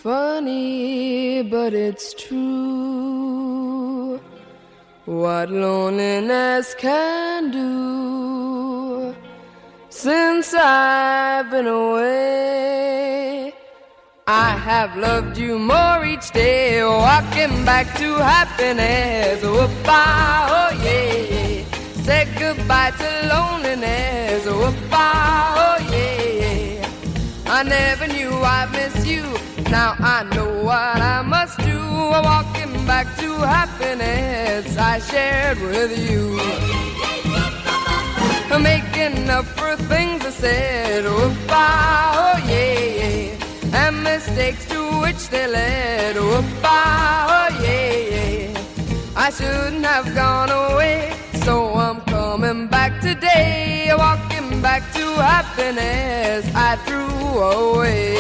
Funny, but it's true. What loneliness can do. Since I've been away, I have loved you more each day, walking back to happiness. Whoop-ah, oh yeah. Say goodbye to loneliness. Whoop-ah, oh yeah. I never knew I'd miss you. Now I know what I must do. Walking back to happiness I shared with you. Making up for things I said. Whoop-ah, oh yeah. And mistakes to which they led. Whoop-ah, oh yeah. I shouldn't have gone away, so I'm coming back today. Walking back to happiness I threw away.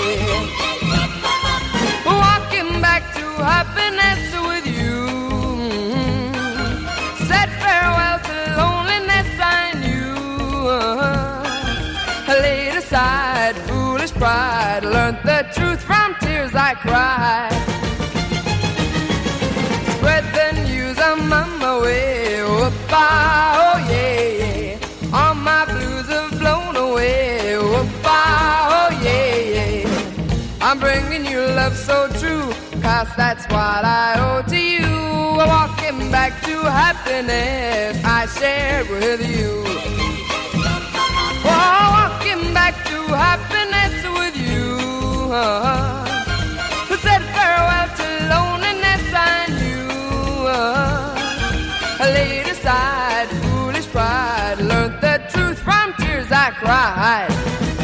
Walking back to happiness with you. Said farewell to loneliness I knew. Laid aside foolish pride, learned the truth from tears I cried. Spread the news, I'm on my way. Whoop-ah, oh yeah. All my blues have blown away. Whoop-ah, oh yeah. I'm bringing you love so true, 'cause that's what I owe to you. Walking back to happiness I shared with you. Oh, walking back to happiness with you. Who said farewell to loneliness I knew. Laid aside foolish pride, learned the truth from tears I cried.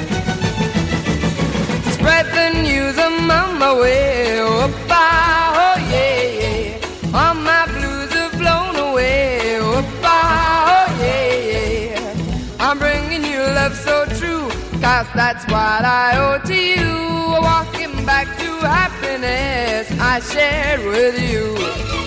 Spread the news, I'm on my way. Whoop-ah, oh yeah. All my blues have blown away. Whoop-ah, oh yeah. I'm bringing you love so true, 'cause that's what I owe to you. Walking back to happiness I shared with you.